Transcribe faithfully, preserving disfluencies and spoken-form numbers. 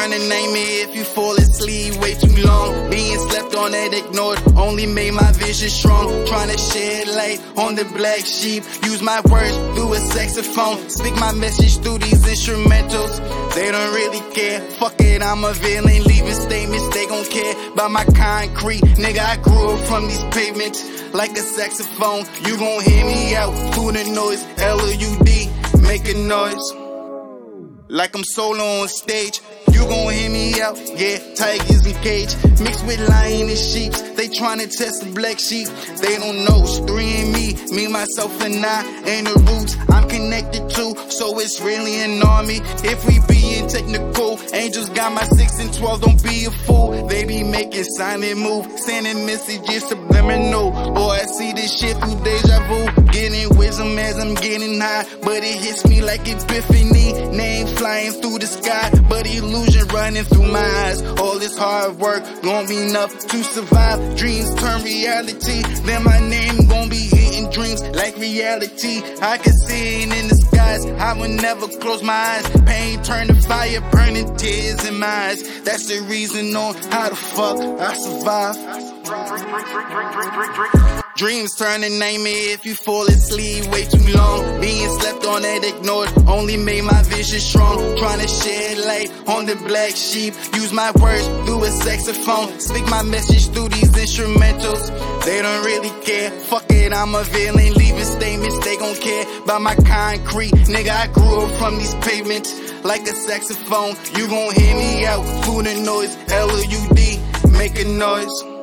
trying to name it if you fall asleep way too long. Being slept on and ignored only made my vision strong. Trying to shed light on the black sheep. Use my words through a saxophone. Speak my message through these instrumentals. They don't really care. Fuck it, I'm a villain. Leaving statements, they gon' care about my concrete. Nigga, I grew up from these pavements like a saxophone. You gon' hear me out through the noise. L O U D, make a noise like I'm solo on stage. You gon' hear me out, yeah, tigers in cage, mixed with lion and sheep. They tryna test the black sheep, they don't know. It's three and me, me, myself and I, and the roots I'm connected to, so it's really an army. If we being technical, angels got my six and twelve, don't be a fool. They be making silent move, sending messages subliminal. Boy, I see this shit through deja vu, getting wisdom as I'm getting high, but it hits me like epiphany. Name flying through the sky, but illusion running through my eyes. All this hard work gon' be enough to survive. Dreams turn reality, then my name gon' be hitting dreams like reality. I can see it in the skies, I will never close my eyes. Pain turn to fire, burning tears in my eyes. That's the reason on how the fuck I survive. Dreams turn to nightmare if you fall asleep way too long. Being slept on and ignored only made my vision strong. Trying to shed light on the black sheep. Use my words through a saxophone. Speak my message through these instrumentals. They don't really care. Fuck it, I'm a villain. Leaving statements, they gon' care about my concrete. Nigga, I grew up from these pavements like a saxophone. You gon' hear me out through the noise. L O U D, make a noise.